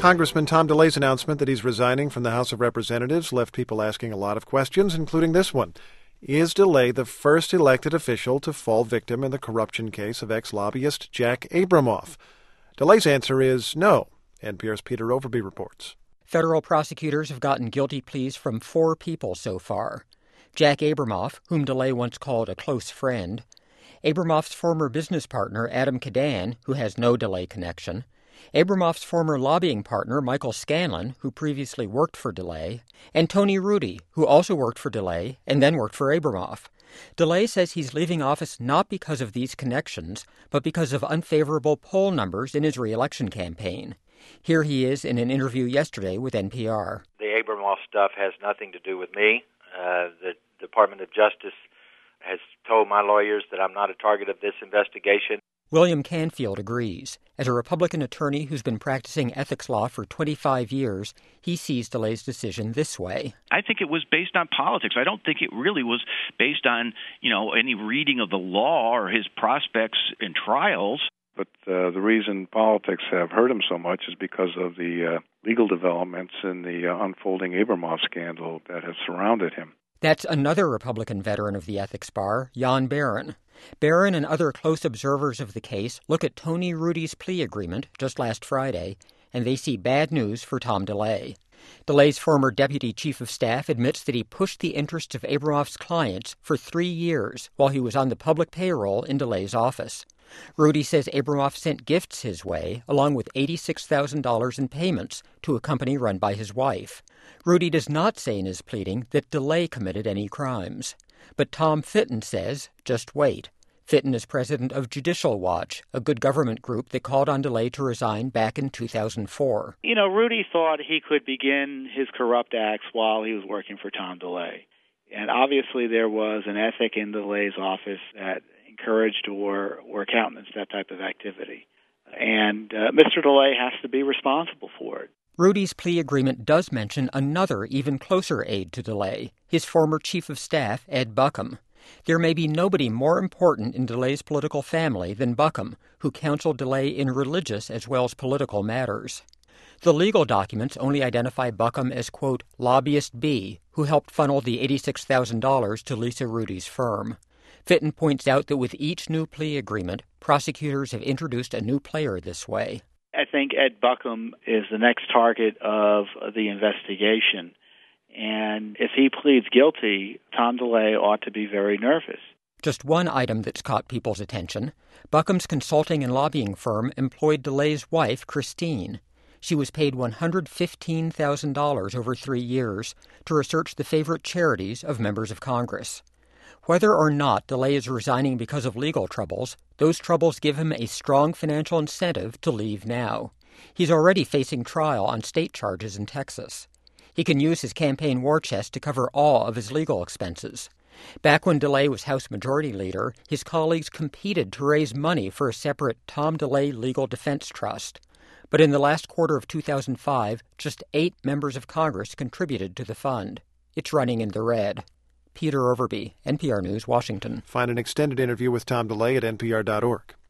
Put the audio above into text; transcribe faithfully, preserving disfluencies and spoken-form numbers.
Congressman Tom DeLay's announcement that he's resigning from the House of Representatives left people asking a lot of questions, including this one. Is DeLay the first elected official to fall victim in the corruption case of ex-lobbyist Jack Abramoff? DeLay's answer is no. N P R's Peter Overby reports. Federal prosecutors have gotten guilty pleas from four people so far. Jack Abramoff, whom DeLay once called a close friend, Abramoff's former business partner, Adam Cadan, who has no DeLay connection, Abramoff's former lobbying partner, Michael Scanlon, who previously worked for DeLay, and Tony Rudy, who also worked for DeLay and then worked for Abramoff. DeLay says he's leaving office not because of these connections, but because of unfavorable poll numbers in his re-election campaign. Here he is in an interview yesterday with N P R. The Abramoff stuff has nothing to do with me. Uh, the Department of Justice has told my lawyers that I'm not a target of this investigation. William Canfield agrees. As a Republican attorney who's been practicing ethics law for twenty-five years, he sees DeLay's decision this way. I think it was based on politics. I don't think it really was based on, you know, any reading of the law or his prospects in trials. But uh, the reason politics have hurt him so much is because of the uh, legal developments in the uh, unfolding Abramoff scandal that has surrounded him. That's another Republican veteran of the ethics bar, Jan Barron. Barron and other close observers of the case look at Tony Rudy's plea agreement just last Friday, and they see bad news for Tom DeLay. DeLay's former deputy chief of staff admits that he pushed the interests of Abramoff's clients for three years while he was on the public payroll in DeLay's office. Rudy says Abramoff sent gifts his way, along with eighty-six thousand dollars in payments to a company run by his wife. Rudy does not say in his pleading that DeLay committed any crimes. But Tom Fitton says, just wait. Fitton is president of Judicial Watch, a good government group that called on DeLay to resign back in two thousand four. You know, Rudy thought he could begin his corrupt acts while he was working for Tom DeLay. And obviously there was an ethic in DeLay's office that encouraged or, or countenanced that type of activity. And uh, Mister DeLay has to be responsible for it. Rudy's plea agreement does mention another, even closer aide to DeLay, his former chief of staff, Ed Buckham. There may be nobody more important in DeLay's political family than Buckham, who counseled DeLay in religious as well as political matters. The legal documents only identify Buckham as, quote, lobbyist B, who helped funnel the eighty-six thousand dollars to Lisa Rudy's firm. Fitton points out that with each new plea agreement, prosecutors have introduced a new player this way. I think Ed Buckham is the next target of the investigation. And if he pleads guilty, Tom DeLay ought to be very nervous. Just one item that's caught people's attention. Buckham's consulting and lobbying firm employed DeLay's wife, Christine. She was paid one hundred fifteen thousand dollars over three years to research the favorite charities of members of Congress. Whether or not DeLay is resigning because of legal troubles, those troubles give him a strong financial incentive to leave now. He's already facing trial on state charges in Texas. He can use his campaign war chest to cover all of his legal expenses. Back when DeLay was House Majority Leader, his colleagues competed to raise money for a separate Tom DeLay Legal Defense Trust. But in the last quarter of two thousand five, just eight members of Congress contributed to the fund. It's running in the red. Peter Overby, N P R News, Washington. Find an extended interview with Tom DeLay at N P R dot org.